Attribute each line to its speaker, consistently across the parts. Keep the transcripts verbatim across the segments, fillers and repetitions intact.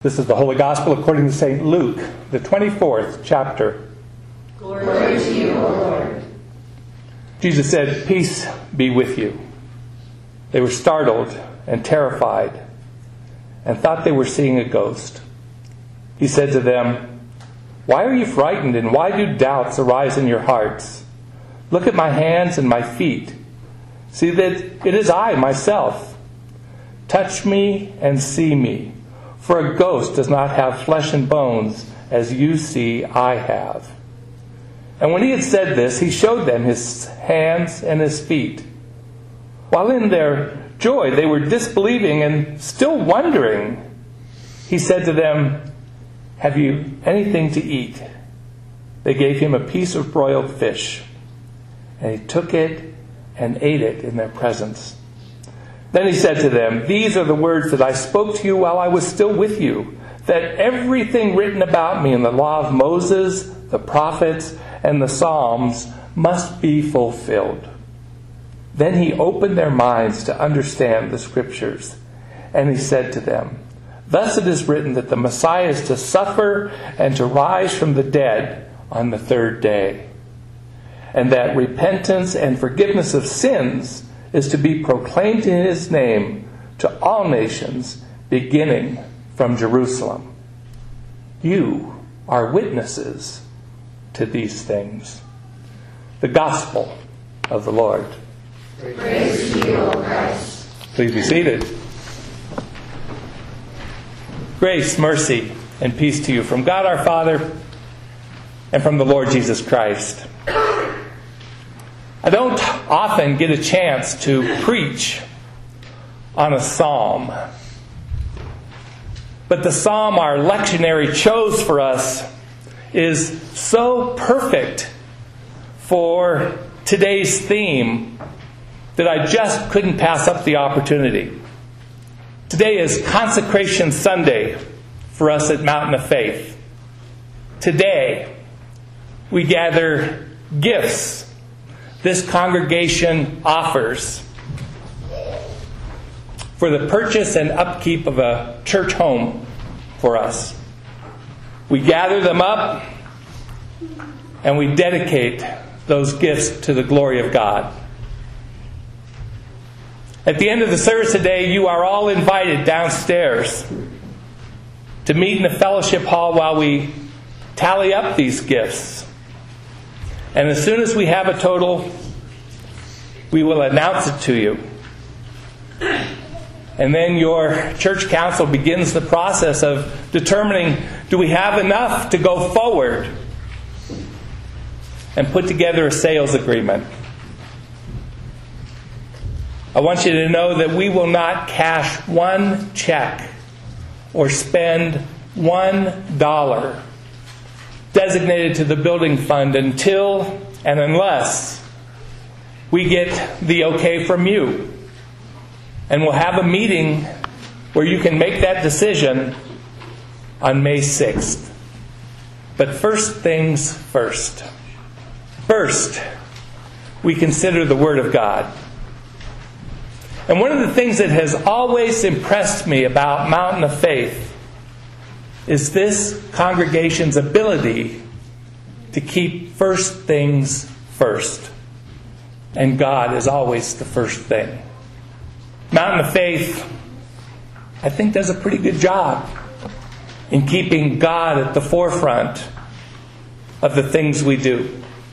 Speaker 1: This is the Holy Gospel according to Saint Luke, the twenty-fourth chapter.
Speaker 2: Glory to you, O Lord.
Speaker 1: Jesus said, "Peace be with you." They were startled and terrified and thought they were seeing a ghost. He said to them, "Why are you frightened, and why do doubts arise in your hearts? Look at my hands and my feet. See that it is I myself. Touch me and see me, for a ghost does not have flesh and bones, as you see I have." And when he had said this, he showed them his hands and his feet. While in their joy they were disbelieving and still wondering, he said to them, "Have you anything to eat?" They gave him a piece of broiled fish, and he took it and ate it in their presence. Then he said to them, "These are the words that I spoke to you while I was still with you, that everything written about me in the law of Moses, the prophets, and the Psalms must be fulfilled." Then he opened their minds to understand the Scriptures, and he said to them, "Thus it is written that the Messiah is to suffer and to rise from the dead on the third day, and that repentance and forgiveness of sins is to be proclaimed in his name to all nations, beginning from Jerusalem. You are witnesses to these things." The Gospel of the Lord.
Speaker 2: Praise to you, O Christ.
Speaker 1: Please be seated. Grace, mercy, and peace to you from God our Father and from the Lord Jesus Christ. I don't often get a chance to preach on a psalm, but the psalm our lectionary chose for us is so perfect for today's theme that I just couldn't pass up the opportunity. Today is Consecration Sunday for us at Mountain of Faith. Today, we gather gifts this congregation offers for the purchase and upkeep of a church home for us. We gather them up and we dedicate those gifts to the glory of God. At the end of the service today, you are all invited downstairs to meet in the fellowship hall while we tally up these gifts. And as soon as we have a total, we will announce it to you. And then your church council begins the process of determining, do we have enough to go forward and put together a sales agreement. I want you to know that we will not cash one check or spend one dollar designated to the building fund until and unless we get the okay from you. And we'll have a meeting where you can make that decision on May sixth. But first things first. First, we consider the Word of God. And one of the things that has always impressed me about Mountain of Faith is this congregation's ability to keep first things first. And God is always the first thing. Mountain of Faith, I think, does a pretty good job in keeping God at the forefront of the things we do.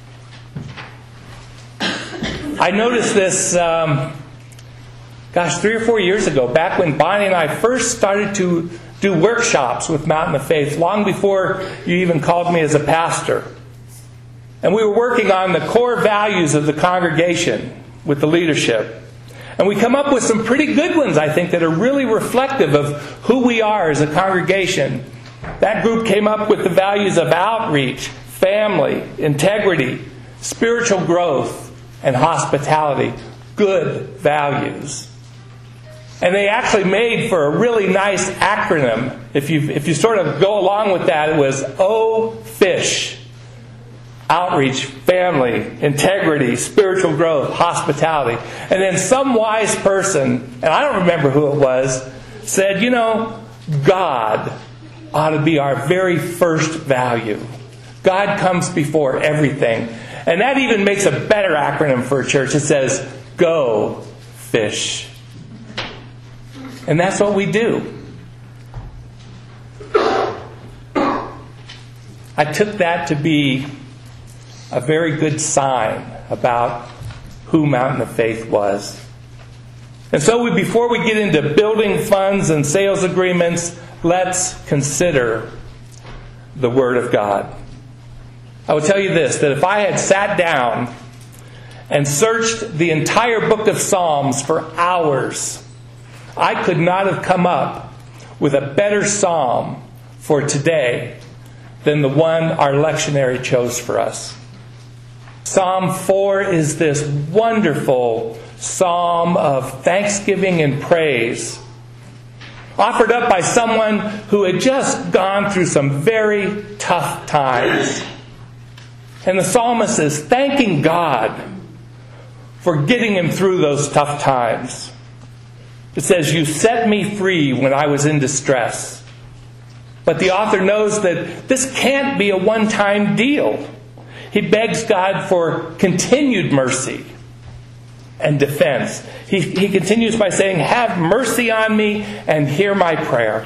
Speaker 1: I noticed this, um, gosh, three or four years ago, back when Bonnie and I first started to do workshops with Mountain of Faith, long before you even called me as a pastor. And we were working on the core values of the congregation with the leadership. And we come up with some pretty good ones, I think, that are really reflective of who we are as a congregation. That group came up with the values of outreach, family, integrity, spiritual growth, and hospitality. Good values. And they actually made for a really nice acronym. If you if you sort of go along with that, it was O FISH. Outreach, family, integrity, spiritual growth, hospitality. And then some wise person, and I don't remember who it was, said, you know, God ought to be our very first value. God comes before everything. And that even makes a better acronym for a church. It says, go fish. And that's what we do. I took that to be a very good sign about who Mountain of Faith was. And so we, before we get into building funds and sales agreements, let's consider the Word of God. I will tell you this, that if I had sat down and searched the entire book of Psalms for hours, I could not have come up with a better psalm for today than the one our lectionary chose for us. Psalm four is this wonderful psalm of thanksgiving and praise, offered up by someone who had just gone through some very tough times. And the psalmist is thanking God for getting him through those tough times. It says, "You set me free when I was in distress." But the author knows that this can't be a one-time deal. He begs God for continued mercy and defense. He, he continues by saying, "Have mercy on me and hear my prayer."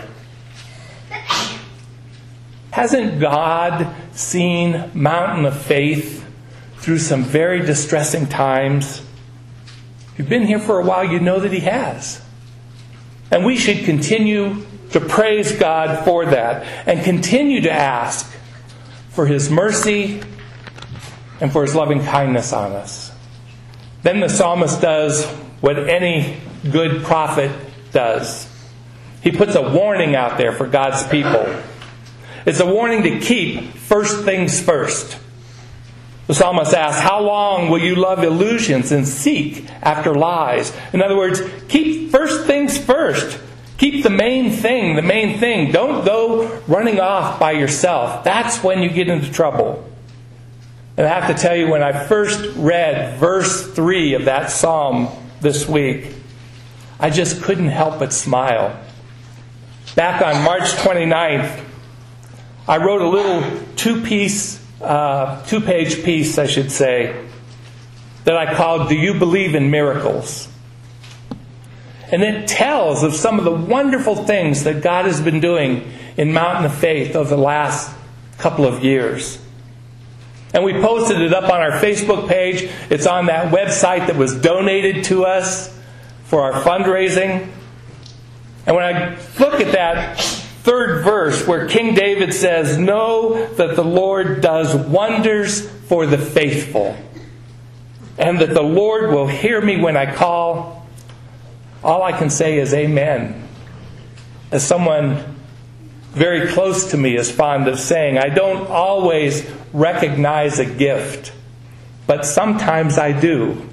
Speaker 1: Hasn't God seen Mountain of Faith through some very distressing times? If you've been here for a while, you know that He has. And we should continue to praise God for that and continue to ask for His mercy and for His loving kindness on us. Then the psalmist does what any good prophet does. He puts a warning out there for God's people. It's a warning to keep first things first. The psalmist asks, "How long will you love illusions and seek after lies?" In other words, keep first things first. Keep the main thing, the main thing. Don't go running off by yourself. That's when you get into trouble. And I have to tell you, when I first read verse three of that psalm this week, I just couldn't help but smile. Back on March twenty-ninth, I wrote a little two-piece, uh, two-page piece, I should say, that I called "Do You Believe in Miracles?" And it tells of some of the wonderful things that God has been doing in Mountain of Faith over the last couple of years. And we posted it up on our Facebook page. It's on that website that was donated to us for our fundraising. And when I look at that third verse where King David says, "Know that the Lord does wonders for the faithful, and that the Lord will hear me when I call," all I can say is amen. As someone very close to me is fond of saying, I don't always recognize a gift, but sometimes I do.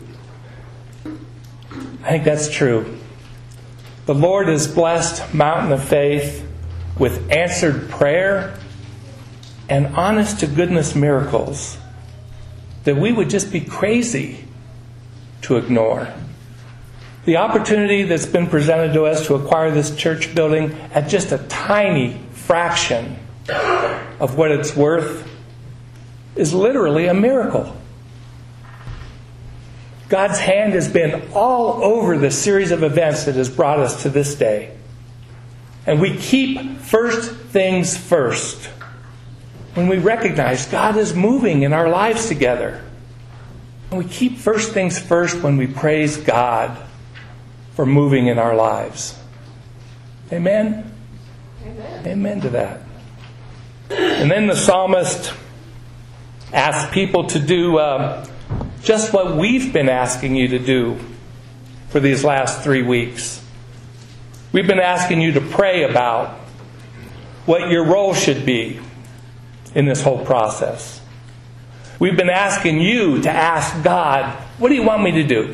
Speaker 1: I think that's true. The Lord has blessed Mountain of Faith with answered prayer and honest-to-goodness miracles that we would just be crazy to ignore. The opportunity that's been presented to us to acquire this church building at just a tiny fraction of what it's worth is literally a miracle. God's hand has been all over the series of events that has brought us to this day. And we keep first things first when we recognize God is moving in our lives together. And we keep first things first when we praise God for moving in our lives. Amen? Amen. Amen to that. And then the psalmist asks people to do uh, just what we've been asking you to do for these last three weeks. We've been asking you to pray about what your role should be in this whole process. We've been asking you to ask God, what do you want me to do?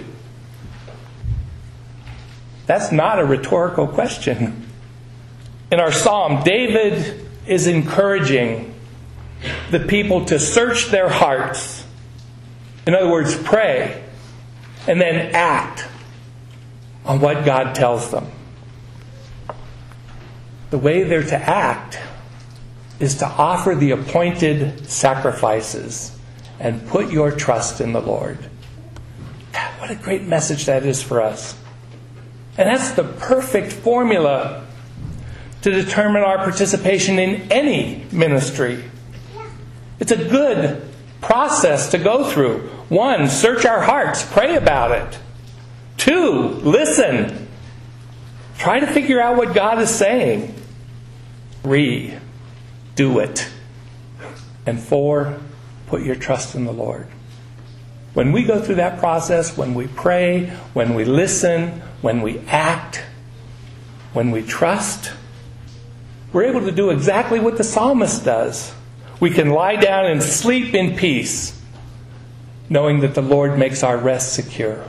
Speaker 1: That's not a rhetorical question. In our psalm, David is encouraging the people to search their hearts. In other words, pray and then act on what God tells them. The way they're to act is to offer the appointed sacrifices and put your trust in the Lord. What a great message that is for us. And that's the perfect formula to determine our participation in any ministry. It's a good process to go through. One, search our hearts. Pray about it. Two, listen. Try to figure out what God is saying. Three, do it. And four, put your trust in the Lord. When we go through that process, when we pray, when we listen, when we act, when we trust, we're able to do exactly what the psalmist does. We can lie down and sleep in peace, knowing that the Lord makes our rest secure.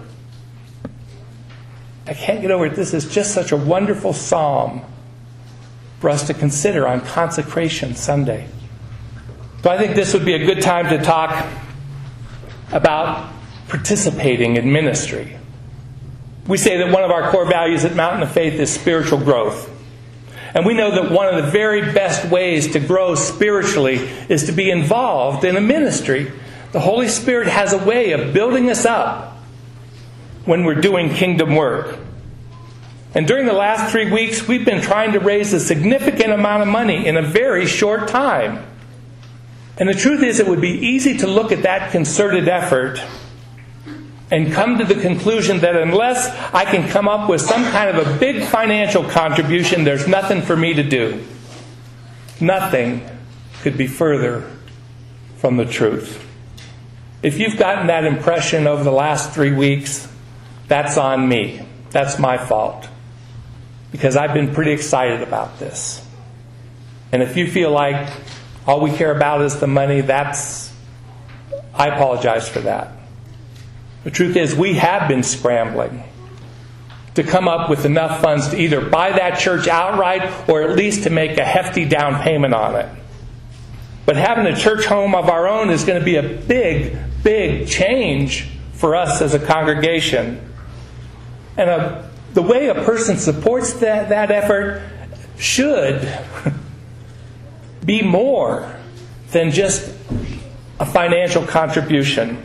Speaker 1: I can't get over it. This is just such a wonderful psalm for us to consider on Consecration Sunday. So I think this would be a good time to talk about participating in ministry. We say that one of our core values at Mountain of Faith is spiritual growth. And we know that one of the very best ways to grow spiritually is to be involved in a ministry. The Holy Spirit has a way of building us up when we're doing kingdom work. And during the last three weeks, we've been trying to raise a significant amount of money in a very short time. And the truth is, it would be easy to look at that concerted effort and come to the conclusion that unless I can come up with some kind of a big financial contribution, there's nothing for me to do. Nothing could be further from the truth. If you've gotten that impression over the last three weeks, that's on me. That's my fault. Because I've been pretty excited about this. And if you feel like all we care about is the money, that's... I apologize for that. The truth is, we have been scrambling to come up with enough funds to either buy that church outright or at least to make a hefty down payment on it. But having a church home of our own is going to be a big, big change for us as a congregation. And a, the way a person supports that, that effort should be more than just a financial contribution.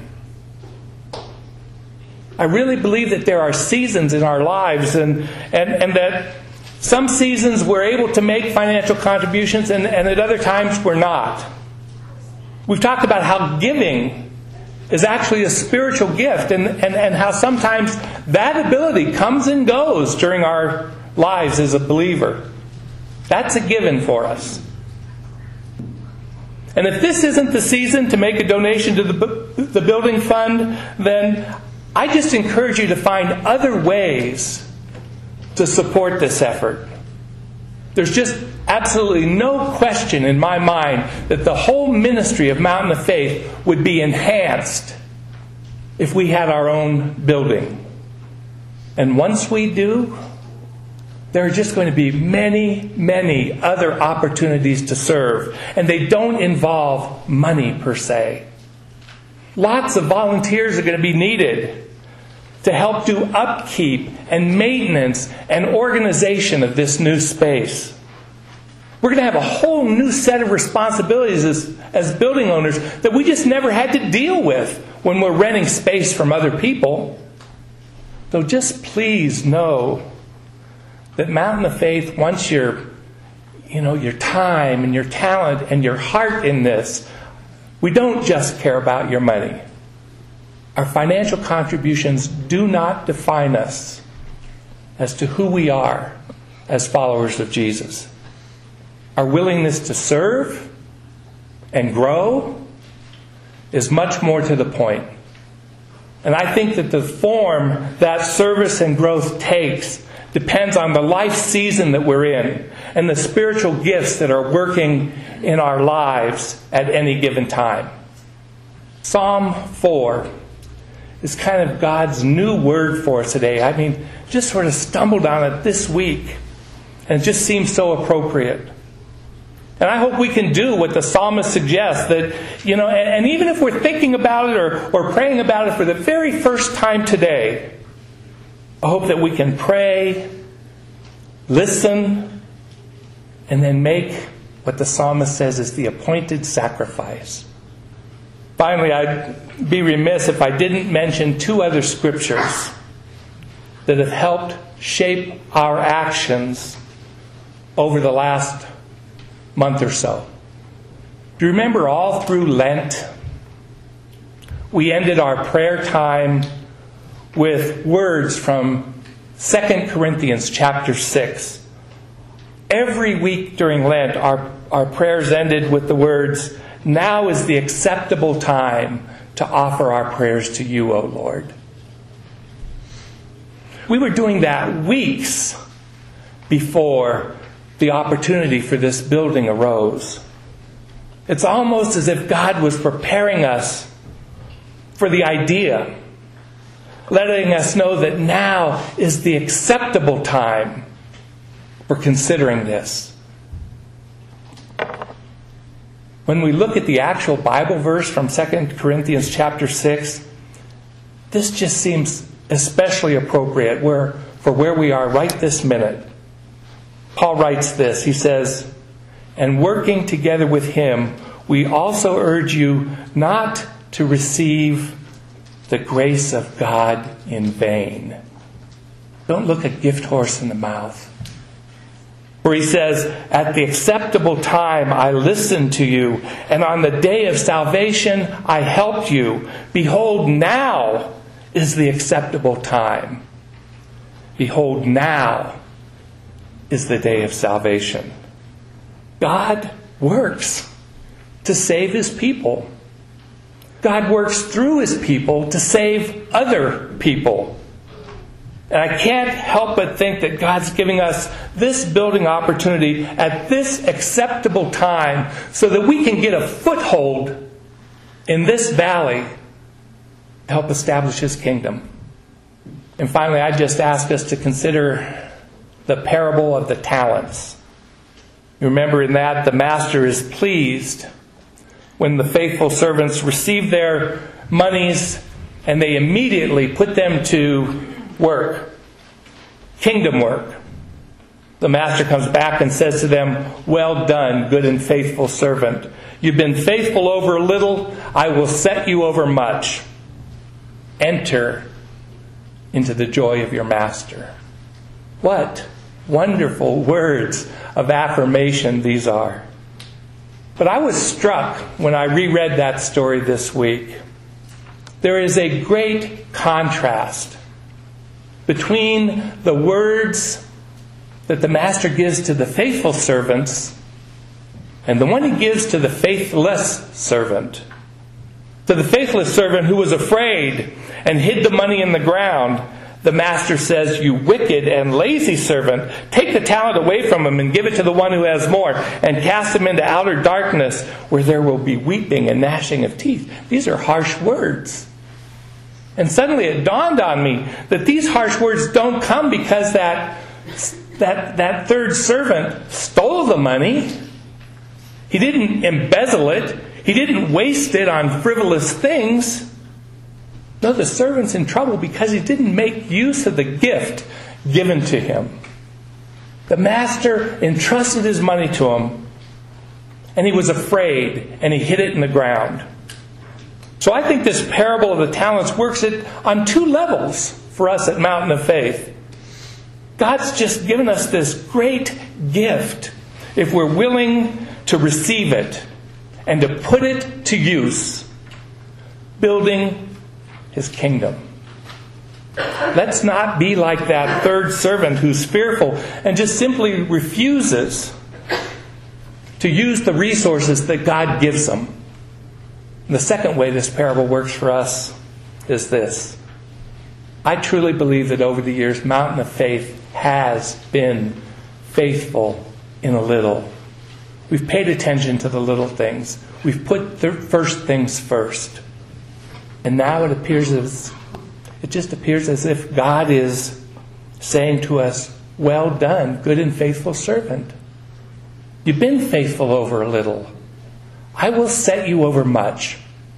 Speaker 1: I really believe that there are seasons in our lives and, and, and that some seasons we're able to make financial contributions and, and at other times we're not. We've talked about how giving is actually a spiritual gift and, and, and how sometimes that ability comes and goes during our lives as a believer. That's a given for us. And if this isn't the season to make a donation to the, the building fund, then I just encourage you to find other ways to support this effort. There's just absolutely no question in my mind that the whole ministry of Mountain of Faith would be enhanced if we had our own building. And once we do, there are just going to be many, many other opportunities to serve. And they don't involve money per se. Lots of volunteers are going to be needed to help do upkeep and maintenance and organization of this new space. We're going to have a whole new set of responsibilities as, as building owners that we just never had to deal with when we're renting space from other people. So just please know that Mountain of Faith wants your, you know, your time and your talent and your heart in this. We don't just care about your money. Our financial contributions do not define us as to who we are as followers of Jesus. Our willingness to serve and grow is much more to the point. And I think that the form that service and growth takes depends on the life season that we're in and the spiritual gifts that are working in our lives at any given time. Psalm four is kind of God's new word for us today. I mean, just sort of stumbled on it this week, and it just seems so appropriate. And I hope we can do what the psalmist suggests, that, you know, and, and even if we're thinking about it or, or praying about it for the very first time today, I hope that we can pray, listen, and then make what the psalmist says is the appointed sacrifice. Finally, I'd be remiss if I didn't mention two other scriptures that have helped shape our actions over the last month or so. Do you remember all through Lent, we ended our prayer time with words from Second Corinthians chapter six. Every week during Lent, our, our prayers ended with the words, "Now is the acceptable time to offer our prayers to you, O Lord." We were doing that weeks before the opportunity for this building arose. It's almost as if God was preparing us for the idea, letting us know that now is the acceptable time for considering this. When we look at the actual Bible verse from Second Corinthians chapter six, this just seems especially appropriate where, for where we are right this minute. Paul writes this. He says, "And working together with him, we also urge you not to receive the grace of God in vain." Don't look a gift horse in the mouth. Where he says, "At the acceptable time I listened to you, and on the day of salvation I helped you. Behold, now is the acceptable time. Behold, now is the day of salvation." God works to save his people. God works through his people to save other people. And I can't help but think that God's giving us this building opportunity at this acceptable time so that we can get a foothold in this valley to help establish his kingdom. And finally, I just ask us to consider the parable of the talents. You remember in that the master is pleased when the faithful servants receive their monies and they immediately put them to work, kingdom work. The master comes back and says to them, "Well done, good and faithful servant. You've been faithful over a little, I will set you over much. Enter into the joy of your master." What wonderful words of affirmation these are. But I was struck when I reread that story this week. There is a great contrast between the words that the master gives to the faithful servants and the one he gives to the faithless servant. To the faithless servant who was afraid and hid the money in the ground, the master says, "You wicked and lazy servant, take the talent away from him and give it to the one who has more, and cast him into outer darkness where there will be weeping and gnashing of teeth." These are harsh words. And suddenly it dawned on me that these harsh words don't come because that, that, that third servant stole the money. He didn't embezzle it. He didn't waste it on frivolous things. No, the servant's in trouble because he didn't make use of the gift given to him. The master entrusted his money to him, and he was afraid, and he hid it in the ground. So I think this parable of the talents works it on two levels for us at Mountain of Faith. God's just given us this great gift if we're willing to receive it and to put it to use, building his kingdom. Let's not be like that third servant who's fearful and just simply refuses to use the resources that God gives them. And the second way this parable works for us is this. I truly believe that over the years, Mountain of Faith has been faithful in a little. We've paid attention to the little things. We've put the first things first. And now it appears as it just appears as if God is saying to us, "Well done, good and faithful servant. You've been faithful over a little. I will set you over much.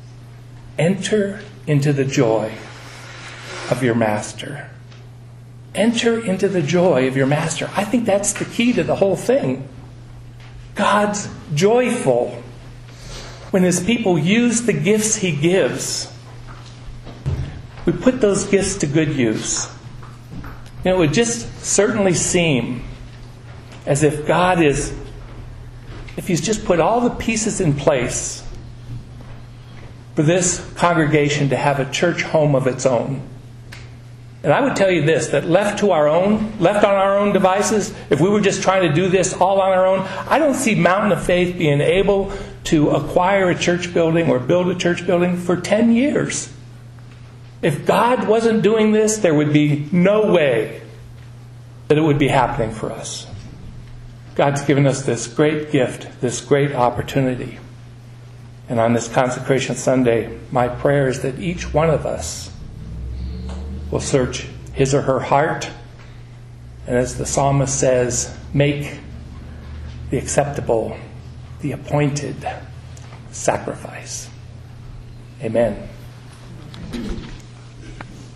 Speaker 1: Enter into the joy of your master." Enter into the joy of your master. I think that's the key to the whole thing. God's joyful when His people use the gifts He gives. We put those gifts to good use. You know, it would just certainly seem as if God is, if He's just put all the pieces in place for this congregation to have a church home of its own. And I would tell you this, that left to our own, left on our own devices, if we were just trying to do this all on our own, I don't see Mountain of Faith being able to acquire a church building or build a church building for ten years. If God wasn't doing this, there would be no way that it would be happening for us. God's given us this great gift, this great opportunity. And on this Consecration Sunday, my prayer is that each one of us will search his or her heart, and as the psalmist says, make the acceptable, the appointed sacrifice. Amen.